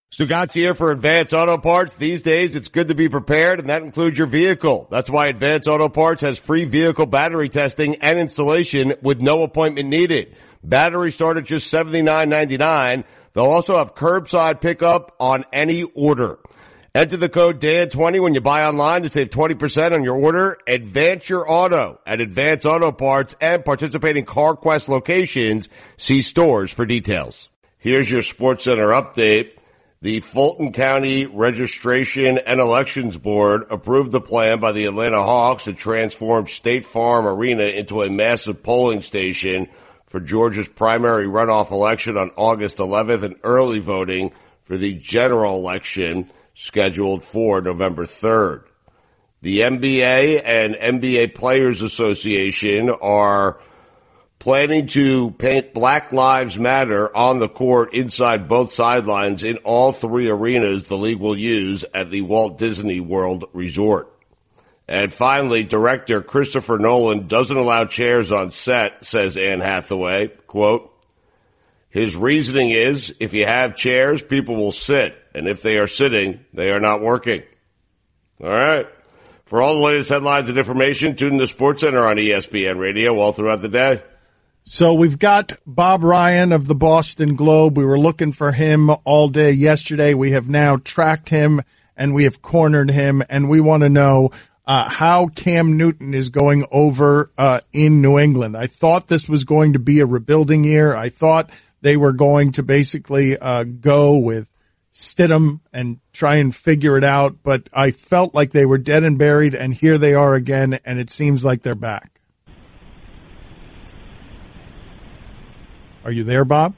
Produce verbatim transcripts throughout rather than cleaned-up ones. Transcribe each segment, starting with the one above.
Stugatz here for Advance Auto Parts. These days, it's good to be prepared, and that includes your vehicle. That's why Advance Auto Parts has free vehicle battery testing and installation with no appointment needed. Batteries start at just seventy-nine ninety-nine. They'll also have curbside pickup on any order. Enter the code D A D twenty when you buy online to save twenty percent on your order. Advance your auto at Advance Auto Parts and participating CarQuest locations. See stores for details. Here's your SportsCenter update. The Fulton County Registration and Elections Board approved the plan by the Atlanta Hawks to transform State Farm Arena into a massive polling station for Georgia's primary runoff election on August eleventh and early voting for the general election scheduled for November third. The N B A and N B A Players Association are planning to paint Black Lives Matter on the court inside both sidelines in all three arenas the league will use at the Walt Disney World Resort. And finally, director Christopher Nolan doesn't allow chairs on set, says Anne Hathaway. Quote, his reasoning is if you have chairs, people will sit. And if they are sitting, they are not working. All right. For all the latest headlines and information, tune in to SportsCenter on E S P N Radio all throughout the day. So we've got Bob Ryan of the Boston Globe. We were looking for him all day yesterday. We have now tracked him and we have cornered him, and we want to know uh, how Cam Newton is going over uh, in New England. I thought this was going to be a rebuilding year. I thought they were going to basically uh, go with Stidham and try and figure it out, but I felt like they were dead and buried, and here they are again, and it seems like they're back. Are you there, Bob?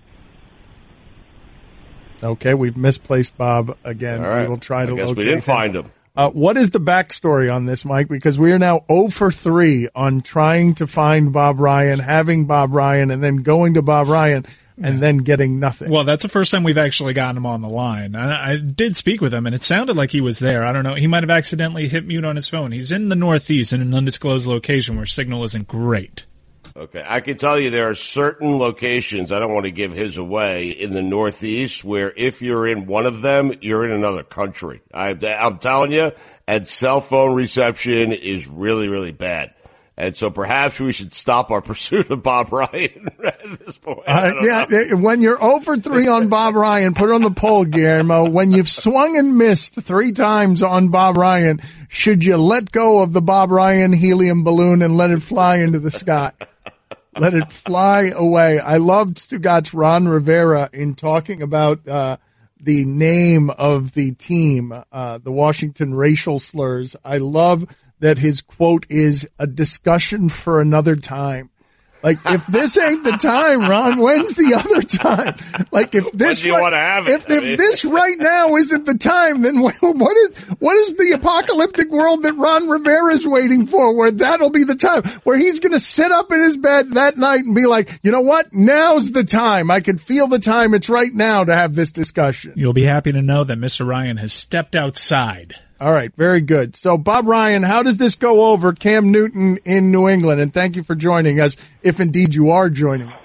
Okay, we've misplaced Bob again. All right. We will try to I guess locate we didn't him. find him. Uh, what is the backstory on this, Mike? Because we are now zero for three on trying to find Bob Ryan, having Bob Ryan, and then going to Bob Ryan and yeah. then getting nothing. Well, that's the first time we've actually gotten him on the line. I, I did speak with him, and it sounded like he was there. I don't know. He might have accidentally hit mute on his phone. He's in the Northeast in an undisclosed location where signal isn't great. Okay, I can tell you there are certain locations, I don't want to give his away, in the Northeast where if you're in one of them, you're in another country. I, I'm telling you, and cell phone reception is really, really bad. And so perhaps we should stop our pursuit of Bob Ryan at this point. Uh, yeah, know. When you're zero for three on Bob Ryan, put it on the poll, Guillermo. When you've swung and missed three times on Bob Ryan, should you let go of the Bob Ryan helium balloon and let it fly into the sky? Let it fly away. I loved Stugatz Ron Rivera in talking about uh the name of the team, uh the Washington racial slurs. I love that his quote is a discussion for another time. Like, if this ain't the time, Ron, when's the other time? Like, if this, you right, want to have it? if, if this right now isn't the time, then what is, what is the apocalyptic world that Ron Rivera is waiting for, where that'll be the time, where he's going to sit up in his bed that night and be like, you know what? Now's the time. I can feel the time. It's right now to have this discussion. You'll be happy to know that Mister Ryan has stepped outside. All right, very good. So, Bob Ryan, how does this go over Cam Newton in New England? And thank you for joining us, if indeed you are joining us.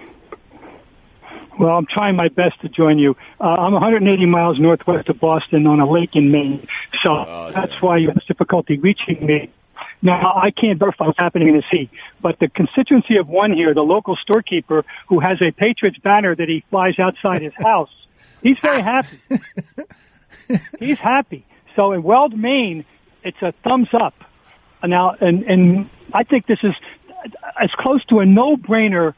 Well, I'm trying my best to join you. Uh, I'm one hundred eighty miles northwest of Boston on a lake in Maine, so oh, that's yeah. why you have difficulty reaching me. Now, I can't verify what's happening in the sea, but the constituency of one here, the local storekeeper who has a Patriots banner that he flies outside his house, he's very happy. He's happy. So in Weld, Maine, it's a thumbs up. Now, and, and I think this is as close to a no-brainer,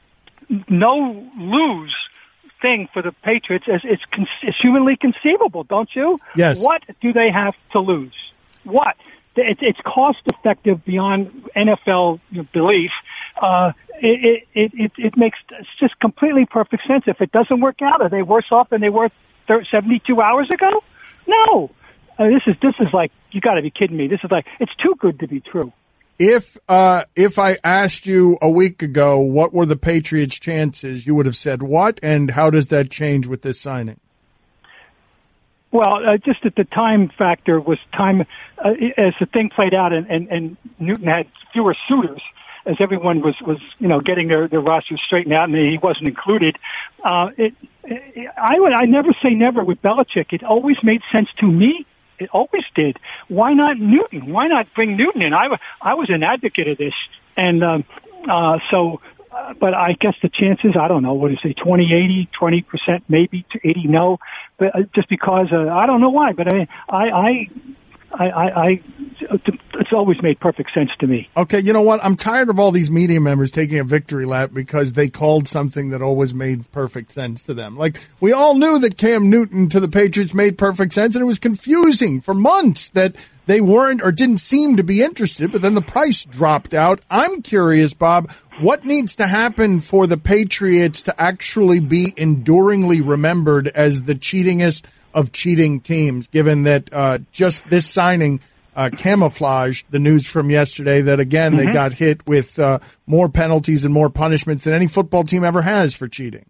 no-lose thing for the Patriots as it's, con- it's humanly conceivable, don't you? Yes. What do they have to lose? What? It, it's cost-effective beyond N F L belief. Uh, it, it, it, it makes it's just completely perfect sense. If it doesn't work out, are they worse off than they were seventy-two hours ago? No. Uh, this is this is like, you got to be kidding me. This is like, it's too good to be true. If uh if I asked you a week ago what were the Patriots' chances, you would have said what, and how does that change with this signing? Well, uh, just that the time factor was time uh, as the thing played out, and, and, and Newton had fewer suitors. as everyone was, was you know, getting their, their rosters straightened out and he wasn't included. Uh, it, it, I would, I never say never with Belichick. It always made sense to me. It always did. Why not Newton? Why not bring Newton in? I, I was an advocate of this. And, um, uh, so, uh, but I guess the chances, I don't know, what do you say, twenty eighty, twenty percent maybe, eighty no. But uh, just because, uh, I don't know why, but I, I, I, I, I, I, it's always made perfect sense to me. Okay, you know what? I'm tired of all these media members taking a victory lap because they called something that always made perfect sense to them. Like, we all knew that Cam Newton to the Patriots made perfect sense, and it was confusing for months that they weren't or didn't seem to be interested, but then the price dropped out. I'm curious, Bob, what needs to happen for the Patriots to actually be enduringly remembered as the cheatingest of cheating teams, given that uh just this signing uh camouflaged the news from yesterday that, again, mm-hmm. they got hit with uh more penalties and more punishments than any football team ever has for cheating?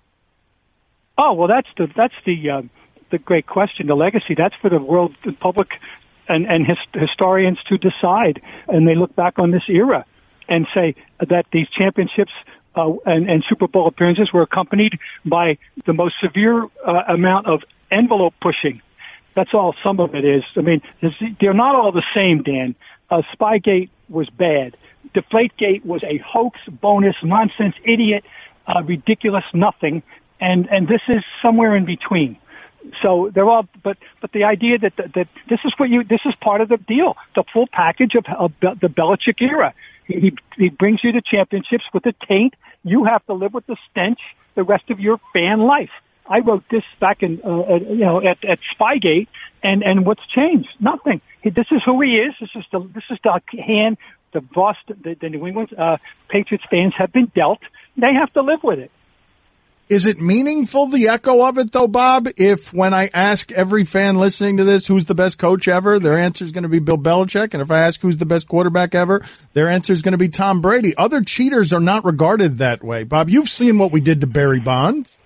Oh, well, that's the that's the uh, the great question, the legacy. That's for the world, the public and, and his, historians to decide. And they look back on this era and say that these championships uh, and, and Super Bowl appearances were accompanied by the most severe uh, amount of envelope pushing. That's all some of it is. I mean, they're not all the same, Dan. Uh, Spygate was bad. Deflategate was a hoax, bonus, nonsense, idiot, uh, ridiculous nothing. And, and this is somewhere in between. So they're all, but, but the idea that, that, that this is what you, this is part of the deal, the full package of, of the Belichick era. He, he brings you to championships with a taint. You have to live with the stench the rest of your fan life. I wrote this back in, uh, at, you know, at, at Spygate, and, and what's changed? Nothing. He, this is who he is. This is the, this is the hand the Boston, the, the New England uh, Patriots fans have been dealt. They have to live with it. Is it meaningful, the echo of it, though, Bob, if when I ask every fan listening to this who's the best coach ever, their answer is going to be Bill Belichick, and if I ask who's the best quarterback ever, their answer is going to be Tom Brady? Other cheaters are not regarded that way. Bob, you've seen what we did to Barry Bonds.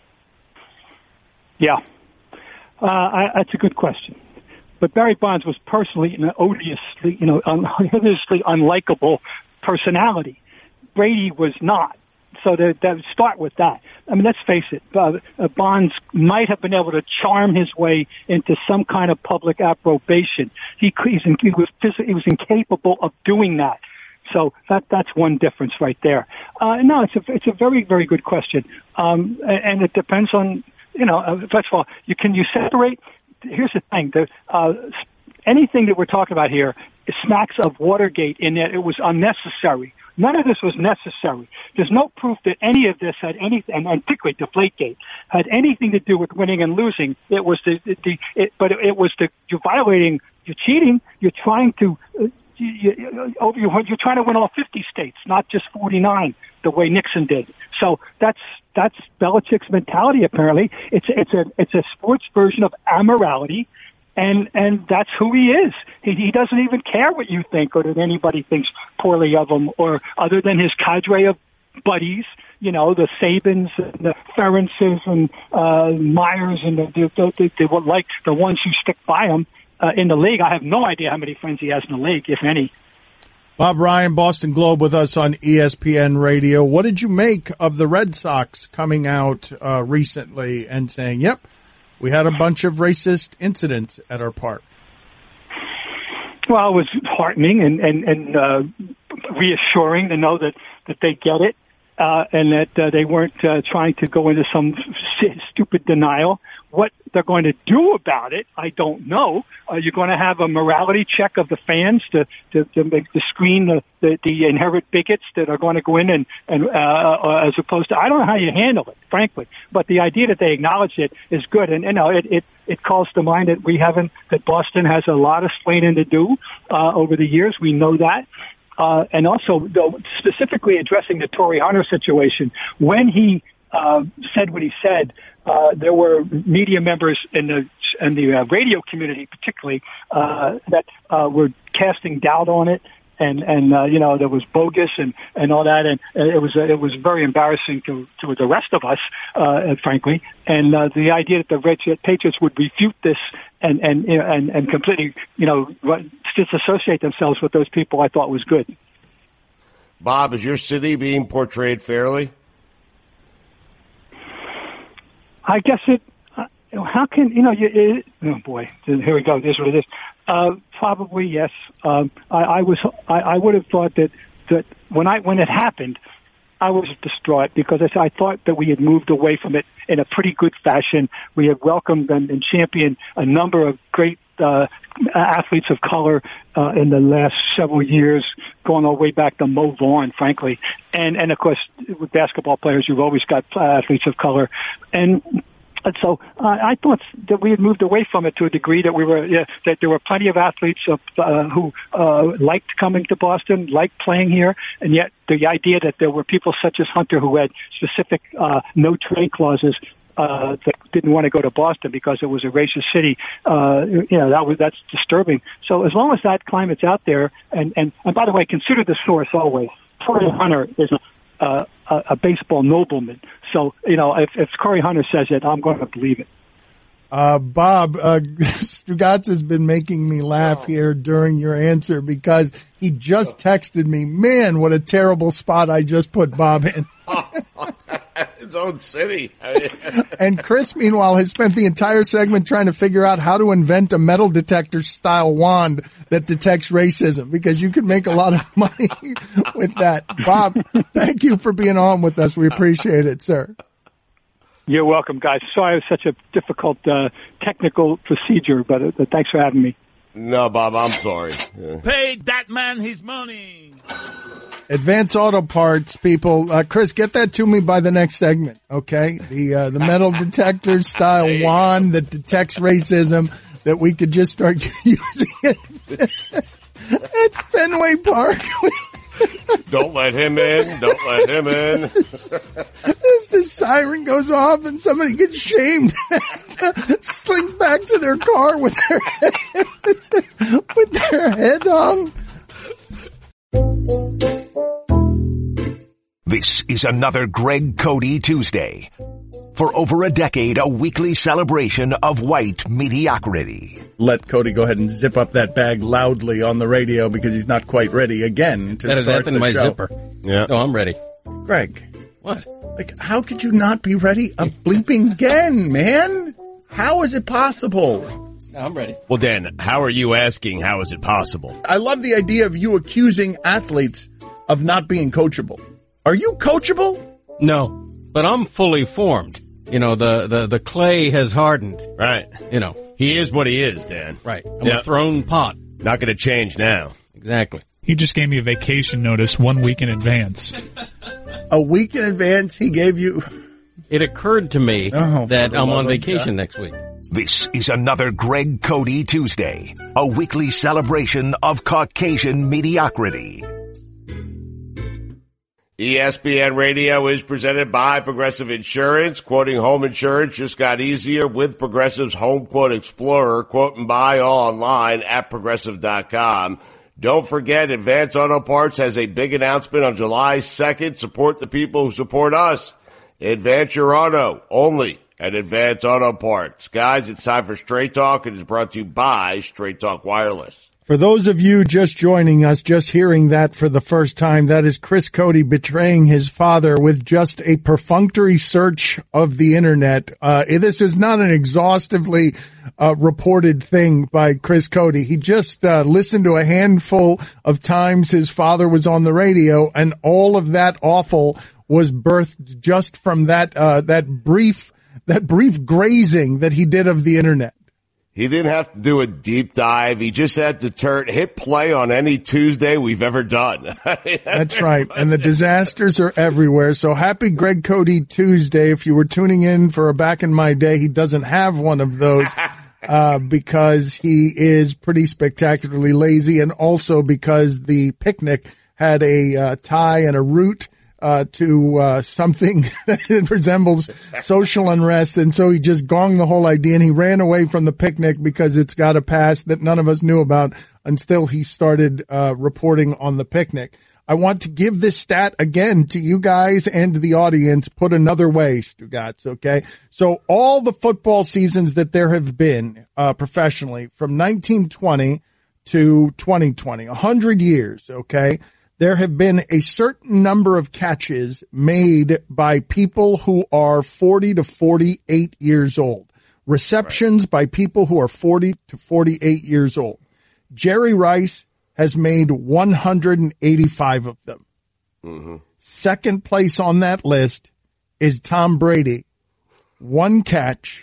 Yeah, uh, I, that's a good question. But Barry Bonds was personally an odiously, you know, un- odiously unlikable personality. Brady was not. So that, that start with that. I mean, let's face it. Uh, uh, Bonds might have been able to charm his way into some kind of public approbation. He, he's, he was he was incapable of doing that. So that that's one difference right there. Uh, no, it's a it's a very very good question, um, and it depends on you know. Uh, first of all, you can you separate. Here's the thing: the uh, anything that we're talking about here smacks of Watergate in that it was unnecessary. None of this was necessary. There's no proof that any of this had anything, and particularly Deflategate, had anything to do with winning and losing. It was the, the, the it, but it was the, you're violating, you're cheating, you're trying to, uh, you, you, over, you're trying to win all fifty states, not just forty-nine, the way Nixon did. So that's, that's Belichick's mentality, apparently. It's, it's a, it's a sports version of amorality. And and that's who he is. He, he doesn't even care what you think or that anybody thinks poorly of him, or other than his cadre of buddies, you know, the Sabins and the Ferences and uh, Myers and the, the, the, the, the like the ones who stick by him uh, in the league. I have no idea how many friends he has in the league, if any. Bob Ryan, Boston Globe, with us on E S P N Radio. What did you make of the Red Sox coming out uh, recently and saying, "Yep, we had a bunch of racist incidents at our park"? Well, it was heartening and, and, and uh, reassuring to know that, that they get it uh, and that uh, they weren't uh, trying to go into some st- stupid denial. What they're going to do about it, I don't know. Uh, you're going to have a morality check of the fans to, to, to make to screen the, the, the inherent bigots that are going to go in and, and uh, as opposed to, I don't know how you handle it, frankly. But the idea that they acknowledge it is good. And, you know, it, it, it calls to mind that we haven't, that Boston has a lot of explaining to do uh, over the years. We know that. Uh, and also, though, specifically addressing the Torrey Hunter situation, when he uh, said what he said, Uh, there were media members in the in the uh, radio community, particularly, uh, that uh, were casting doubt on it, and and uh, you know there was bogus and, and all that, and, and it was uh, it was very embarrassing to to the rest of us, uh, frankly. And uh, the idea that the Red Patriots would refute this and and you know, and and completely you know disassociate themselves with those people, I thought was good. Bob, is your city being portrayed fairly? I guess it. Uh, how can you know? You, it, oh boy, here we go. This is what it is. Uh, probably yes. Um, I, I was. I, I would have thought that that when I when it happened, I was distraught because I, I thought that we had moved away from it in a pretty good fashion. We had welcomed and, and championed a number of great uh, athletes of color uh, in the last several years, going all the way back to Mo Vaughn, frankly. And, and of course, with basketball players, you've always got athletes of color. And And so uh, I thought that we had moved away from it to a degree that we were uh, that there were plenty of athletes of, uh, who uh, liked coming to Boston, liked playing here, and yet the idea that there were people such as Hunter who had specific uh, no trade clauses uh, that didn't want to go to Boston because it was a racist city, uh, you know, that was that's disturbing. So as long as that climate's out there, and and, and by the way, consider the source always. Corey Hunter is a Uh, a, a baseball nobleman. So, you know, if, if Corey Hunter says it, I'm going to believe it. Uh, Bob, uh, Stugotz has been making me laugh here during your answer because he just texted me, man, what a terrible spot I just put Bob in. His own city. And Chris, meanwhile, has spent the entire segment trying to figure out how to invent a metal detector style wand that detects racism, because you can make a lot of money with that. Bob, thank you for being on with us. We appreciate it, sir. You're welcome, guys. Sorry it was such a difficult uh, technical procedure, but uh, thanks for having me. No, Bob, I'm sorry. Yeah. Pay that man his money. Advance Auto Parts, people. Uh, Chris, get that to me by the next segment, okay? The uh, the metal detector style wand that detects racism that we could just start using it at Fenway Park. Don't let him in. Don't let him in. As the siren goes off and somebody gets shamed, slink back to their car with their head, with their head hung. This is another Greg Cody Tuesday. For over a decade, a weekly celebration of white mediocrity. Let Cody go ahead and zip up that bag loudly on the radio because he's not quite ready again to that start in the my show. zipper. Yeah. No, I'm ready. Greg. What? Like, how could you not be ready a bleeping again, man? How is it possible? No, I'm ready. Well, Dan, how are you asking how is it possible? I love the idea of you accusing athletes of not being coachable. Are you coachable? No, but I'm fully formed. You know, the, the, the clay has hardened. Right. You know. He is what he is, Dan. Right. I'm Yep. a thrown pot. Not going to change now. Exactly. He just gave me a vacation notice one week in advance. A week in advance, he gave you... It occurred to me Oh, that for the I'm love on of vacation God. next week. This is another Greg Cody Tuesday, a weekly celebration of Caucasian mediocrity. E S P N Radio is presented by Progressive Insurance. Quoting home insurance just got easier with Progressive's Home Quote Explorer. Quote and buy online at progressive dot com. Don't forget, Advance Auto Parts has a big announcement on July second. Support the people who support us. Advance your auto only at Advance Auto Parts. Guys, it's time for Straight Talk. It is brought to you by Straight Talk Wireless. For those of you just joining us, just hearing that for the first time, that is Chris Cody betraying his father with just a perfunctory search of the internet. Uh, this is not an exhaustively uh, reported thing by Chris Cody. He just uh, listened to a handful of times his father was on the radio, and all of that awful was birthed just from that uh, that brief that brief grazing that he did of the internet. He didn't have to do a deep dive. He just had to turn, hit play on any Tuesday we've ever done. That's right. And the disasters are everywhere. So happy Greg Cody Tuesday. If you were tuning in for a back in my day, he doesn't have one of those, uh, because he is pretty spectacularly lazy, and also because the picnic had a uh, tie and a root Uh, to, uh, something that resembles social unrest. And so he just gonged the whole idea, and he ran away from the picnic because it's got a past that none of us knew about until he started, uh, reporting on the picnic. I want to give this stat again to you guys and to the audience, put another way, Stugotz, okay? So all the football seasons that there have been, uh, professionally from nineteen twenty to twenty twenty, a hundred years, okay? there have been a certain number of catches made by people who are forty to forty-eight years old. Receptions right. by people who are forty to forty-eight years old. Jerry Rice has made one hundred eighty-five of them. Mm-hmm. Second place on that list is Tom Brady. One catch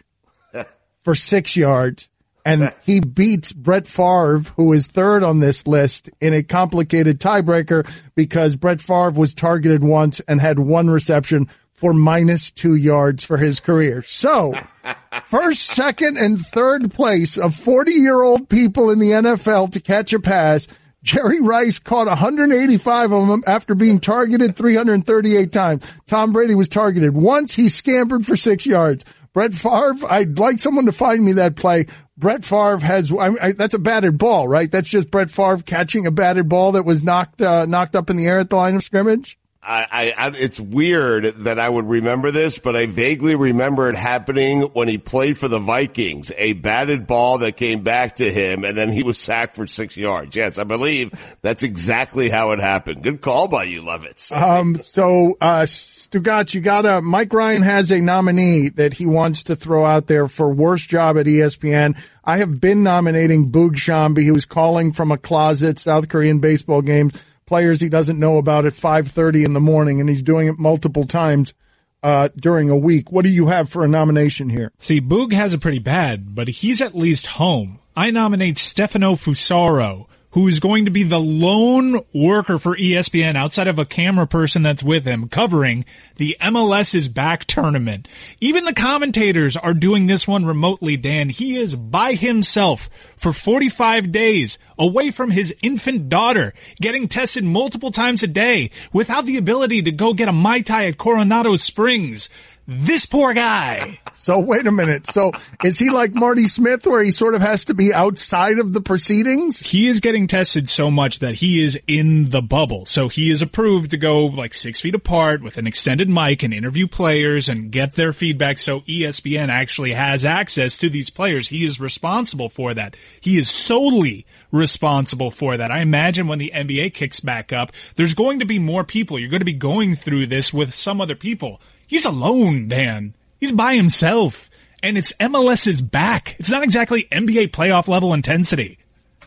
for six yards. And he beats Brett Favre, who is third on this list, in a complicated tiebreaker because Brett Favre was targeted once and had one reception for minus two yards for his career. So, first, second, and third place of forty-year-old people in the N F L to catch a pass. Jerry Rice caught one hundred eighty-five of them after being targeted three hundred thirty-eight times. Tom Brady was targeted once. He scampered for six yards. Brett Favre, I'd like someone to find me that play. Brett Favre has, I, I, that's a batted ball, right? That's just Brett Favre catching a batted ball that was knocked, uh, knocked up in the air at the line of scrimmage. I, I, it's weird that I would remember this, but I vaguely remember it happening when he played for the Vikings. A batted ball that came back to him, and then he was sacked for six yards. Yes, I believe that's exactly how it happened. Good call by you, Levitz. Um, so, uh, Stugatz, you gotta, Mike Ryan has a nominee that he wants to throw out there for worst job at E S P N. I have been nominating Boog Shambi. He was calling from a closet, South Korean baseball games. Players he doesn't know about at five thirty in the morning, and he's doing it multiple times uh during a week. What do you have for a nomination here? See, Boog has it pretty bad, but he's at least home. I nominate Stefano Fusaro, who is going to be the lone worker for E S P N outside of a camera person that's with him covering the M L S is Back tournament. Even the commentators are doing this one remotely, Dan. He is by himself for forty-five days away from his infant daughter, getting tested multiple times a day without the ability to go get a Mai Tai at Coronado Springs. This poor guy. So wait a minute. So is he like Marty Smith where he sort of has to be outside of the proceedings? He is getting tested so much that he is in the bubble. So he is approved to go like six feet apart with an extended mic and interview players and get their feedback. So E S P N actually has access to these players. He is responsible for that. He is solely responsible for that. I imagine when the N B A kicks back up, there's going to be more people. You're going to be going through this with some other people. He's alone, Dan. He's by himself. And it's M L S's back. It's not exactly N B A playoff level intensity.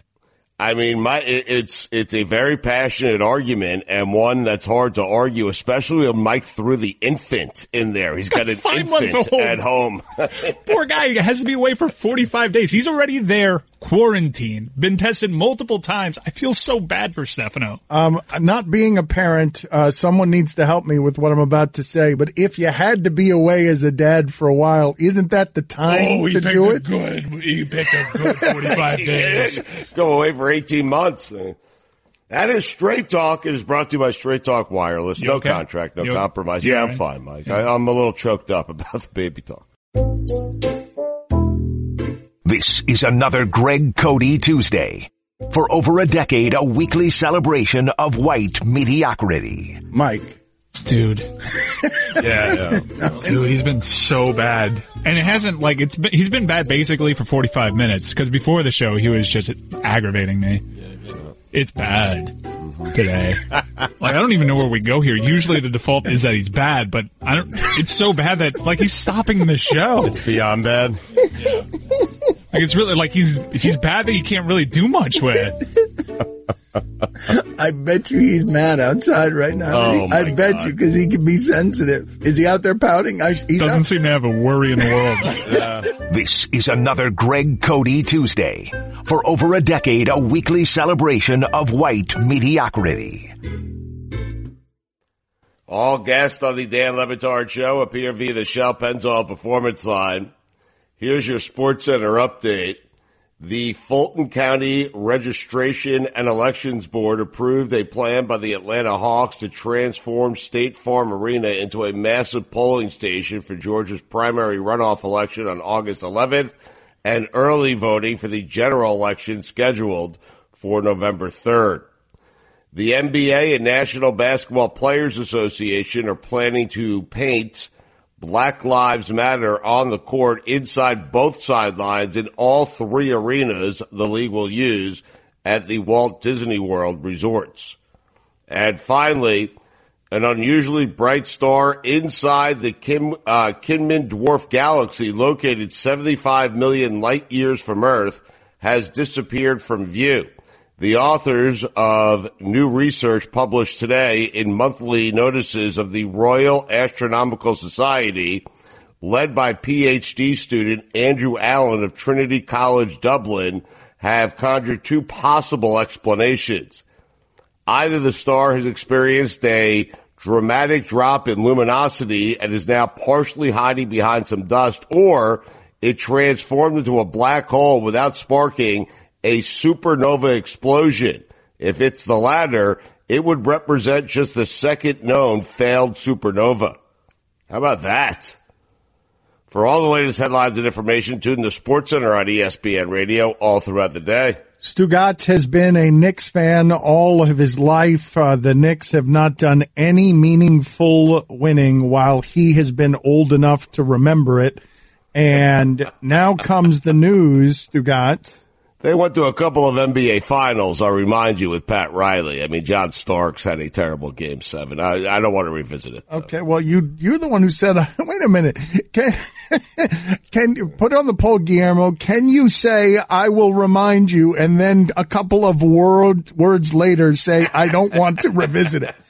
I mean, my it's it's a very passionate argument and one that's hard to argue, especially when Mike threw the infant in there. He's got an infant at home. Poor guy has to be away for forty-five days. He's already there, quarantined, been tested multiple times. I feel so bad for Stefano. Um, not being a parent, uh, someone needs to help me with what I'm about to say. But if you had to be away as a dad for a while, isn't that the time oh, to do it? Good. He picked a good forty-five days. Go away for eighteen months. That is Straight Talk. It is brought to you by Straight Talk Wireless. You no okay? contract, no you compromise. Okay? Yeah, I'm fine, Mike. Yeah. I, I'm a little choked up about the baby talk. This is another Greg Cody Tuesday. For over a decade, a weekly celebration of white mediocrity. Mike. Dude. yeah, yeah. Dude, he's been so bad. And it hasn't, like, it's been, he's been bad basically for forty-five minutes, because before the show, he was just aggravating me. It's bad today. Like, I don't even know where we go here. Usually the default is that he's bad, but I don't, it's so bad that, like, he's stopping the show. It's beyond bad. Yeah. Like, it's really, like, he's, he's bad that you can't really do much with. I bet you he's mad outside right now. Oh, I my bet God. you, because he can be sensitive. Is he out there pouting? I, he's Doesn't out- seem to have a worry in the world. Yeah. This is another Greg Cody Tuesday. For over a decade, a weekly celebration of white mediocrity. All guests on the Dan Le Batard Show appear via the Shell Pennzoil Performance Line. Here's your SportsCenter update. The Fulton County Registration and Elections Board approved a plan by the Atlanta Hawks to transform State Farm Arena into a massive polling station for Georgia's primary runoff election on August eleventh and early voting for the general election scheduled for November third. The N B A and National Basketball Players Association are planning to paint Black Lives Matter on the court inside both sidelines in all three arenas the league will use at the Walt Disney World resorts. And finally, an unusually bright star inside the Kim, uh, Kinman Dwarf Galaxy, located seventy-five million light years from Earth, has disappeared from view. The authors of new research published today in monthly notices of the Royal Astronomical Society, led by PhD student Andrew Allen of Trinity College Dublin, have conjured two possible explanations. Either the star has experienced a dramatic drop in luminosity and is now partially hiding behind some dust, or it transformed into a black hole without sparking a supernova explosion. If it's the latter, it would represent just the second known failed supernova. How about that? For all the latest headlines and information, tune in to SportsCenter on E S P N Radio all throughout the day. Stugotz has been a Knicks fan all of his life. Uh, the Knicks have not done any meaningful winning while he has been old enough to remember it. And now comes the news, Stugotz. They went to a couple of N B A finals, I'll remind you, with Pat Riley. I mean, John Starks had a terrible game seven. I, I don't want to revisit it, though. Okay, well, you, you're the one who said, wait a minute. Can, can you put it on the poll, Guillermo? Can you say, I will remind you, and then a couple of word, words later say, I don't want to revisit it?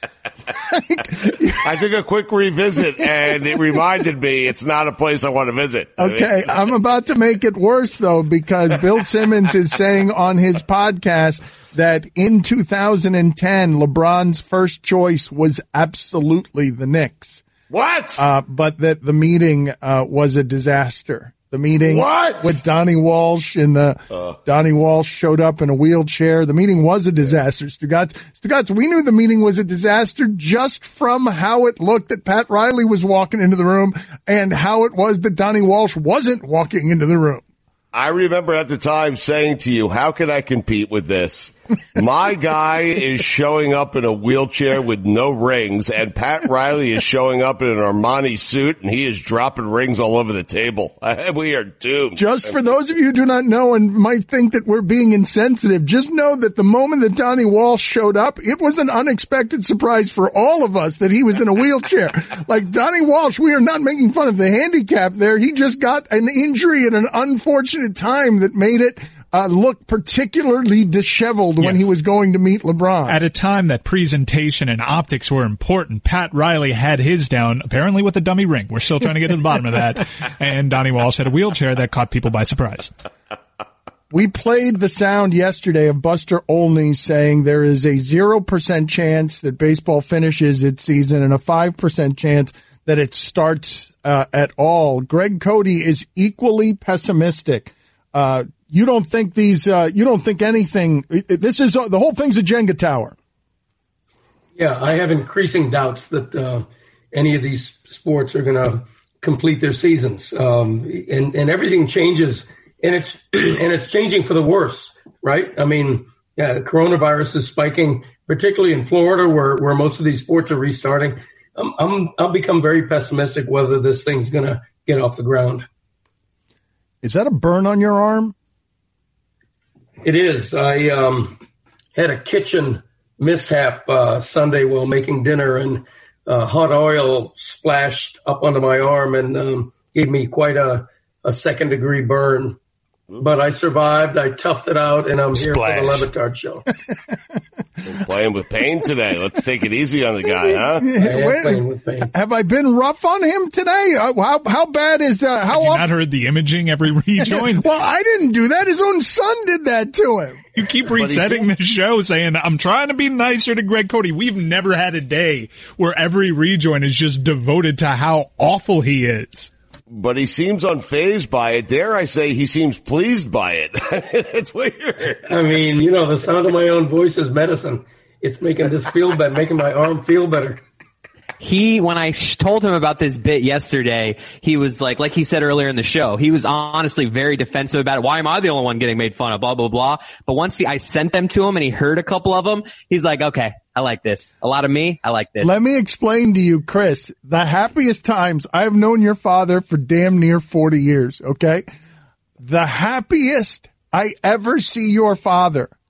I took a quick revisit, and it reminded me it's not a place I want to visit. Okay, I'm about to make it worse, though, because Bill Simmons is saying on his podcast that in two thousand ten, LeBron's first choice was absolutely the Knicks. What? Uh, but that the meeting uh, was a disaster. The meeting what? with Donnie Walsh and the uh. Donnie Walsh showed up in a wheelchair. The meeting was a disaster. Stugotz, Stugotz, we knew the meeting was a disaster just from how it looked that Pat Riley was walking into the room and how it was that Donnie Walsh wasn't walking into the room. I remember at the time saying to you, how can I compete with this? My guy is showing up in a wheelchair with no rings, and Pat Riley is showing up in an Armani suit, and he is dropping rings all over the table. We are doomed. Just for those of you who do not know and might think that we're being insensitive, just know that the moment that Donnie Walsh showed up, it was an unexpected surprise for all of us that he was in a wheelchair. Like Donnie Walsh, we are not making fun of the handicap there. He just got an injury at an unfortunate time that made it Uh, look particularly disheveled yes. when he was going to meet LeBron. At a time that presentation and optics were important, Pat Riley had his down, apparently with a dummy ring. We're still trying to get to the bottom of that. And Donnie Walsh had a wheelchair that caught people by surprise. We played the sound yesterday of Buster Olney saying there is a zero percent chance that baseball finishes its season and a five percent chance that it starts uh, at all. Greg Cody is equally pessimistic. Uh, You don't think these, uh, you don't think anything, this is, uh, the whole thing's a Jenga tower. Yeah, I have increasing doubts that, uh, any of these sports are going to complete their seasons. Um, and, and everything changes and it's, and it's changing for the worse, right? I mean, yeah, the coronavirus is spiking, particularly in Florida where, where most of these sports are restarting. I'm, I'm, I'll become very pessimistic whether this thing's going to get off the ground. Is that a burn on your arm? It is. I um, had a kitchen mishap uh, Sunday while making dinner, and uh, hot oil splashed up onto my arm and um, gave me quite a, a second-degree burn. But I survived. I toughed it out, and I'm here Splash. for the Le Batard show. Playing with pain today. Let's take it easy on the guy, huh? I am playing with pain. Have I been rough on him today? Uh, how how bad is that? How Have you often? not heard the imaging every rejoin? Well, I didn't do that. His own son did that to him. You keep resetting the show saying, I'm trying to be nicer to Greg Cody. We've never had a day where every rejoin is just devoted to how awful he is. But he seems unfazed by it. Dare I say he seems pleased by it. It's weird. I mean, you know, the sound of my own voice is medicine. It's making this feel better, making my arm feel better. He, when I sh- told him about this bit yesterday, he was like, like he said earlier in the show, he was honestly very defensive about it. Why am I the only one getting made fun of? Blah, blah, blah. But once he, I sent them to him and he heard a couple of them, he's like, okay, I like this. A lot of me, I like this. Let me explain to you, Chris, the happiest times, I've known your father for damn near forty years, okay? The happiest I ever see your father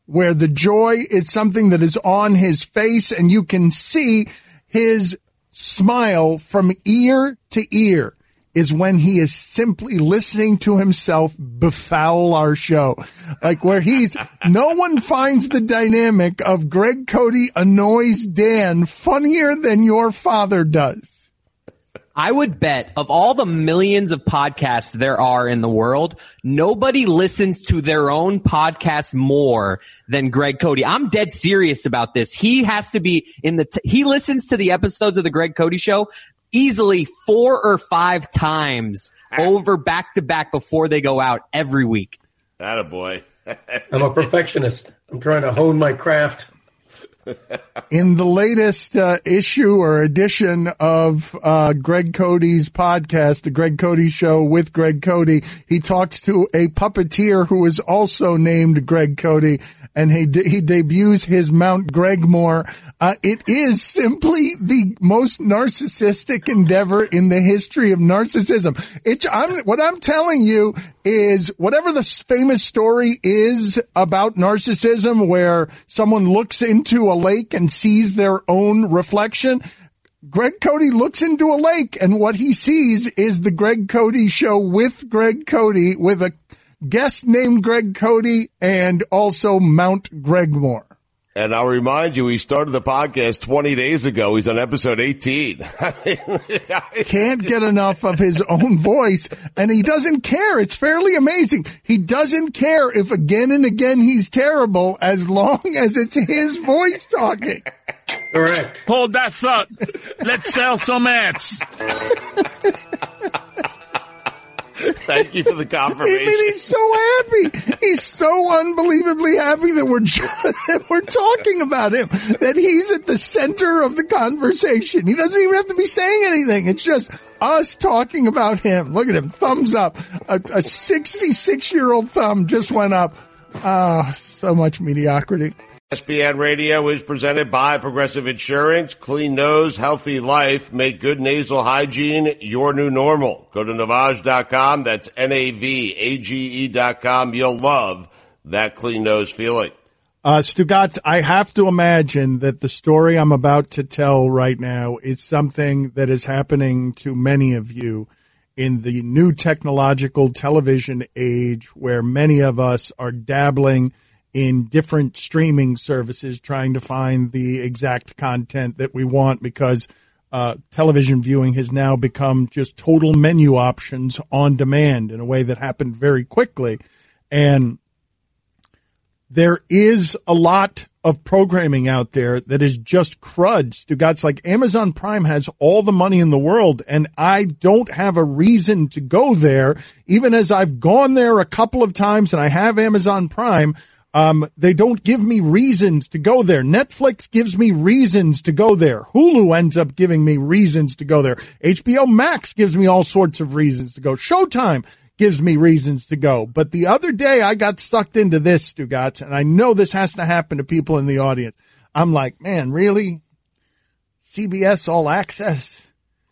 where the joy is something that is on his face and you can see his smile from ear to ear, is when he is simply listening to himself befoul our show. Like where he's, no one finds the dynamic of Greg Cody annoys Dan funnier than your father does. I would bet of all the millions of podcasts there are in the world, nobody listens to their own podcast more than Greg Cody. I'm dead serious about this. He has to be in the, t- he listens to the episodes of the Greg Cody Show easily four or five times over back to back before they go out every week. Attaboy. I'm a perfectionist. I'm trying to hone my craft. In the latest uh, issue or edition of uh, Greg Cody's podcast, The Greg Cody Show with Greg Cody, he talks to a puppeteer who is also named Greg Cody, and he de- he debuts his Mount Gregmore. Uh, it is simply the most narcissistic endeavor in the history of narcissism. It, I'm, what I'm telling you is whatever the famous story is about narcissism where someone looks into a lake and sees their own reflection, Greg Cody looks into a lake and what he sees is the Greg Cody Show with Greg Cody with a guest named Greg Cody and also Mount Gregmore. And I'll remind you, he started the podcast twenty days ago. He's on episode eighteen. Can't get enough of his own voice, and he doesn't care. It's fairly amazing. He doesn't care if again and again he's terrible as long as it's his voice talking. Correct. Hold that thought. Let's sell some ads. Thank you for the confirmation. I mean, he's so happy. He's so unbelievably happy that we're that we're talking about him, that he's at the center of the conversation. He doesn't even have to be saying anything. It's just us talking about him. Look at him. Thumbs up. A sixty-six-year-old thumb just went up. Ah, oh, so much mediocrity. E S P N Radio is presented by Progressive Insurance. Clean nose, healthy life. Make good nasal hygiene your new normal. Go to Navage dot com. That's N A V A G E dot com. You'll love that clean nose feeling. Uh, Stugotz, I have to imagine that the story I'm about to tell right now is something that is happening to many of you in the new technological television age where many of us are dabbling in different streaming services trying to find the exact content that we want because uh, television viewing has now become just total menu options on demand in a way that happened very quickly. And there is a lot of programming out there that is just crud. Stugotz, like Amazon Prime has all the money in the world, and I don't have a reason to go there, even as I've gone there a couple of times and I have Amazon Prime. Um, they don't give me reasons to go there. Netflix gives me reasons to go there. Hulu ends up giving me reasons to go there. H B O Max gives me all sorts of reasons to go. Showtime gives me reasons to go. But the other day I got sucked into this, Stugotz, and I know this has to happen to people in the audience. I'm like, man, really? C B S All Access?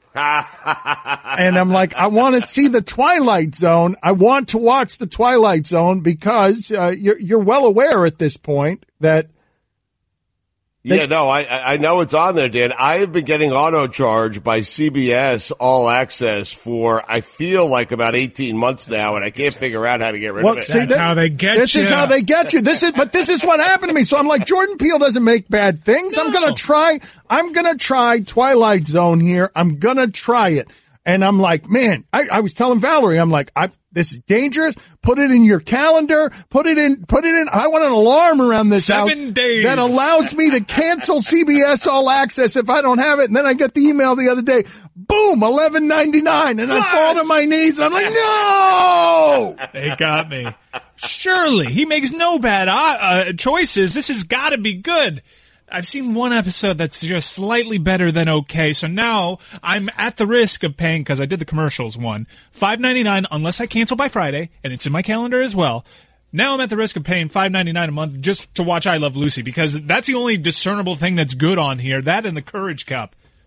And I'm like, I want to see the Twilight Zone. I want to watch the Twilight Zone because uh, you're, you're well aware at this point that. They, yeah, no, I I know it's on there, Dan. I have been getting auto charged by C B S All Access for I feel like about eighteen months now, and I can't figure out how to get rid well, of it. See, That's that, how they get this you. This is how they get you. This is, but this is what happened to me. So I'm like, Jordan Peele doesn't make bad things. No. I'm gonna try. I'm gonna try Twilight Zone here. I'm gonna try it. And I'm like, man, I, I was telling Valerie, I'm like, I, this is dangerous. Put it in your calendar. Put it in, put it in. I want an alarm around this house Seven days. that allows me to cancel C B S All Access if I don't have it. And then I get the email the other day, boom, eleven ninety-nine. And I fall to my knees and I'm like, no! They got me. Surely he makes no bad uh, choices. This has got to be good. I've seen one episode that's just slightly better than okay, so now I'm at the risk of paying, because I did the commercials one, five ninety-nine unless I cancel by Friday, and it's in my calendar as well. Now I'm at the risk of paying five ninety-nine a month just to watch I Love Lucy, because that's the only discernible thing that's good on here, that and the Courage Cup.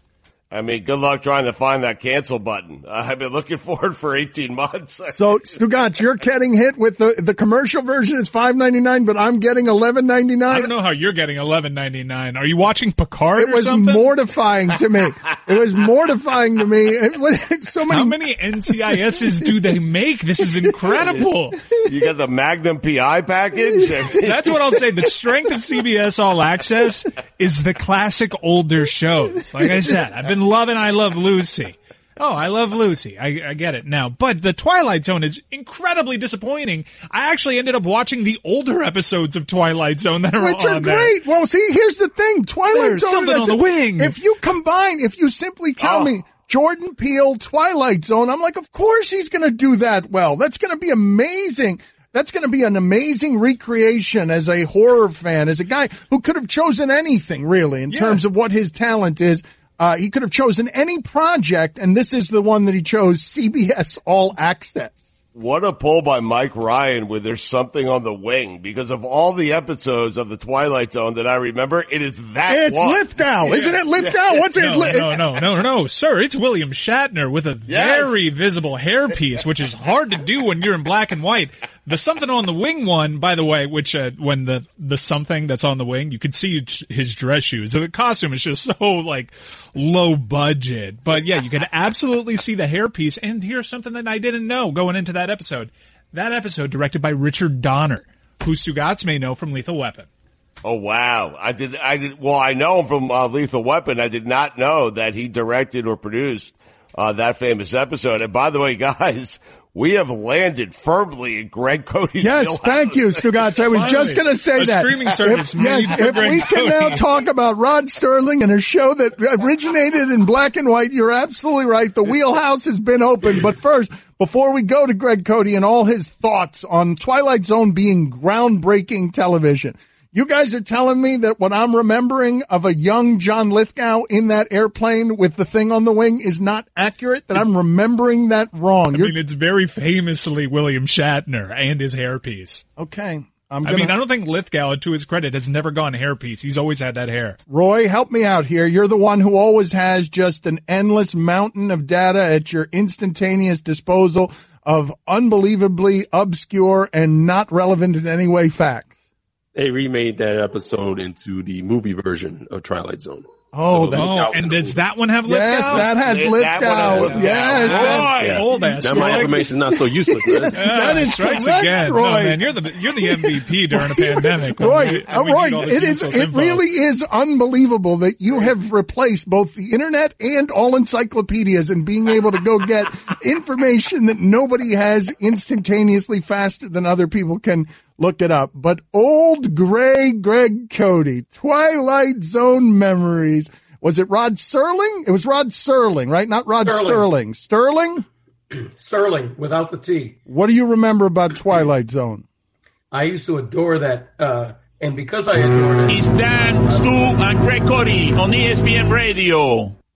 I mean, good luck trying to find that cancel button. Uh, I've been looking for it for eighteen months. So, Stugotz, you're getting hit with the, the commercial version is five ninety-nine, but I'm getting eleven ninety-nine. I don't know how you're getting eleven ninety-nine. Are you watching Picard It or was something? mortifying to me. It was mortifying to me. It was, so many. How many N C I S's do they make? This is incredible. You got the Magnum P I package? That's what I'll say. The strength of C B S All Access is the classic older shows. Like I said, I've been loving I Love Lucy. Oh, I Love Lucy. I, I get it now. But the Twilight Zone is incredibly disappointing. I actually ended up watching the older episodes of Twilight Zone that are Which are on there. great. Well, see, here's the thing. Twilight There's Zone. something on the wing. If you combine, if you simply tell Oh. me Jordan Peele, Twilight Zone, I'm like, of course he's going to do that well. That's going to be amazing. That's going to be an amazing recreation as a horror fan, as a guy who could have chosen anything, really, in Yeah. terms of what his talent is. Uh, he could have chosen any project, and this is the one that he chose, C B S All Access. What a pull by Mike Ryan with There's Something on the Wing, because of all the episodes of the Twilight Zone that I remember, it is that It's one. Lithgow, isn't it? Lithgow, what's it? No, Li- no, no, no, no, sir. It's William Shatner with a Yes. very visible hairpiece, which is hard to do when you're in black and white. The something on the wing one, by the way, which uh, when the the something that's on the wing, you could see his dress shoes. So the costume is just so like low budget. But yeah, you could absolutely see the hairpiece. And here's something that I didn't know going into that episode. That episode directed by Richard Donner, who Stugotz may know from Lethal Weapon. Oh, wow. I did, I did, well, I know him from uh, Lethal Weapon. I did not know that he directed or produced uh, that famous episode. And by the way, guys, we have landed firmly in Greg Cody's Yes, wheelhouse. thank you, Stugotz. I was Finally, just going to say a that. streaming service If, yes, made for if Greg we can Cody. now talk about Rod Sterling and a show that originated in black and white, you're absolutely right. The wheelhouse has been opened. But first, before we go to Greg Cody and all his thoughts on Twilight Zone being groundbreaking television, you guys are telling me that what I'm remembering of a young John Lithgow in that airplane with the thing on the wing is not accurate, that I'm remembering that wrong. I You're, mean, it's very famously William Shatner and his hairpiece. okay. I'm I gonna, mean, I don't think Lithgow, to his credit, has never gone hairpiece. He's always had that hair. Roy, help me out here. You're the one who always has just an endless mountain of data at your instantaneous disposal of unbelievably obscure and not relevant in any way facts. They remade that episode into the movie version of Twilight Zone. Oh, So that, Oh, out to and the does movie. that one have Lithgow? yes, that has That one Lithgow. has Lithgow. Yes, that, Roy, Yeah. old ass. Now my Roy. information is not so useless. Man. Ah, that is strikes correct, again. Roy. No, man, you're the you're the M V P during a pandemic. Roy, We- uh, we Roy, need all this it is, useless it info. really is unbelievable that you have replaced both the internet and all encyclopedias and being able to go get information that nobody has instantaneously faster than other people can look it up. But old gray Greg Cody, Twilight Zone memories. Was it Rod Serling? It was Rod Serling, right? Not Rod Sterling. Sterling. Sterling? Sterling without the T. What do you remember about Twilight Zone? I used to adore that, uh, and because I adored it, It's Dan, Stu, and Greg Cody on E S P N Radio.